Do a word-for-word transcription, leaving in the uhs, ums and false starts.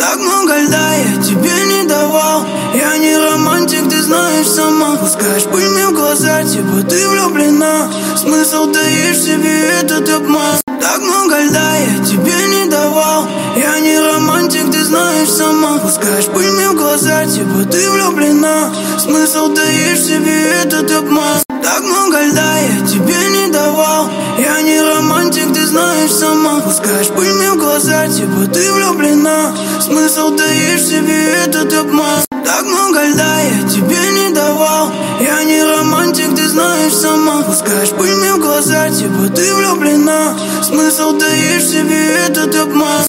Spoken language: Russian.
Так много льда я тебе не давал. Я не романтик, ты знаешь сама. Пускаешь пыль мне в глаза, типа ты влюблена. Смысл таишь в себе этот обман. Так много льда я тебе не давал. Я не романтик, ты знаешь сама. Пускаешь пыль мне в глаза, типа ты влюблена. Смысл таишь в себе этот обман. Так много льда я тебе не давал. Я не романтик, ты знаешь сама. Пускаешь пыль мне в глаза, типа ты влюблена. Смысл таишь в себе этот обман. Так много льда я тебе не давал. Я не романтик, ты знаешь сама. Пускаешь пыль мне в глаза, типа ты влюблена. Смысл таишь в себе этот обман.